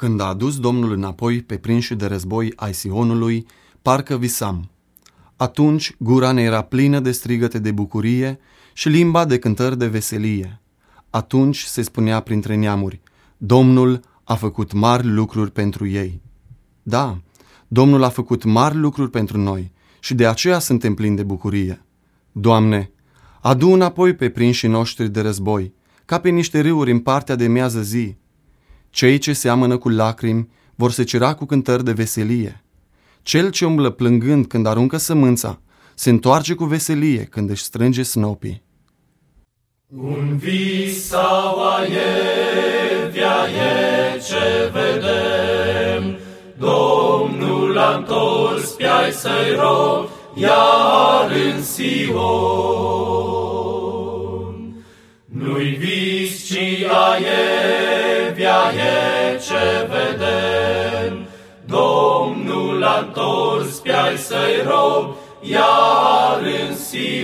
Când a adus Domnul înapoi pe prinși de război ai Sionului, parcă visam. Atunci gura ne era plină de strigăte de bucurie și limba de cântări de veselie. Atunci se spunea printre neamuri: Domnul a făcut mari lucruri pentru ei. Da, Domnul a făcut mari lucruri pentru noi și de aceea suntem plini de bucurie. Doamne, adu înapoi pe prinșii noștri de război, ca pe niște râuri în partea de miază zi. Cei ce seamănă cu lacrimi vor secera cu cântări de veselie. Cel ce umblă plângând când aruncă sămânța se întoarce cu veselie când își strânge snopii. Un vis sau aievia e ce vedem, Domnul a întors pe ai săi robi, iar în Sion. Nu-i vis, ci aievia e ce vedem, Domnul a întors pe ai săi robi, iar în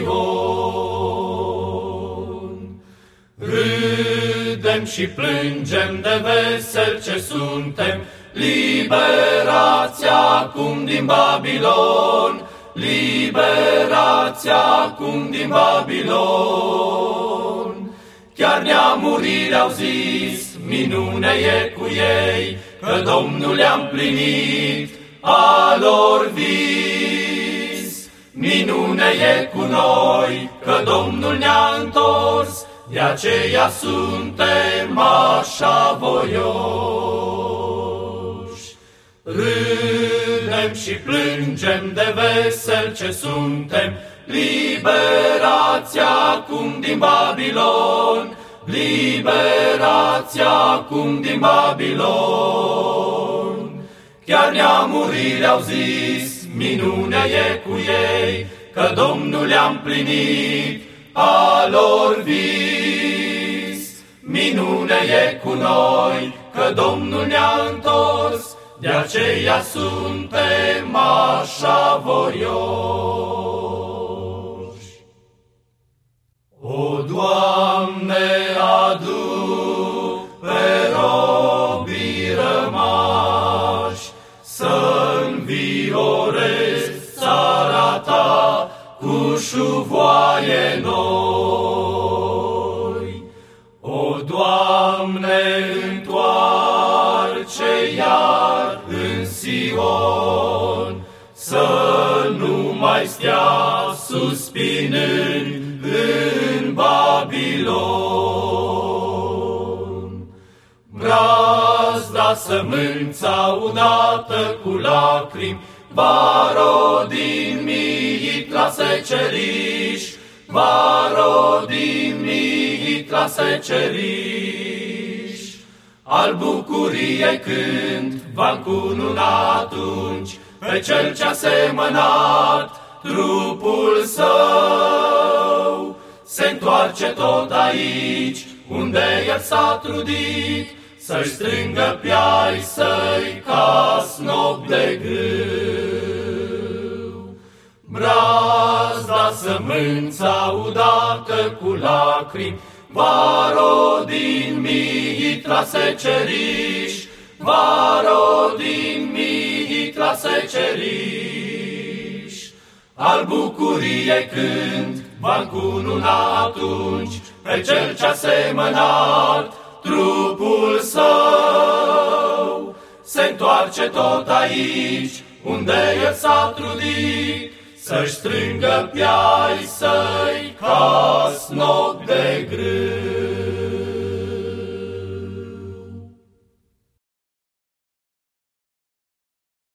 Sion. Râdem și plângem de vesel ce suntem, liberați acum din Babilon, liberați acum din Babilon. Chiar neamurile au zis, minune e cu ei, că Domnul le-a împlinit a lor vis. Minune e cu noi, că Domnul ne-a întors, de aceea suntem așa voioși. Râdem și plângem de vesel ce suntem, liberați acum din Babilon, liberați acum din Babilon. Chiar neamurile au zis, minune e cu ei, că Domnul le-a împlinit a lor vis. Minune e cu noi, că Domnul ne-a întors, de aceea suntem așa voioși. O, Doamne, adu pe robii rămași, să înviorezi țara ta cu șuvoaie noi. O, Doamne, întoarce iar în Sion, să nu mai stea suspinând în Babilon. Brazda sămânța udată cu lacrimi va rodi în mii la seceriș, va rodi în mii la seceriș. Al bucuriei cânt va încununa atunci pe cel ce-a semănat trupul său. Se întoarce tot aici, unde el s-a trudit, să-și strângă pe ai săi ca snop de grâu. Brazda sămânța udată cu lacrimi va rodi în mii la seceriș, va rodi în mii la seceriș. Al bucuriei cânt va încununa atunci pe cel ce-a semănat trupul său. Se întoarce tot aici, unde el s-a trudit, să-și strângă pe ai săi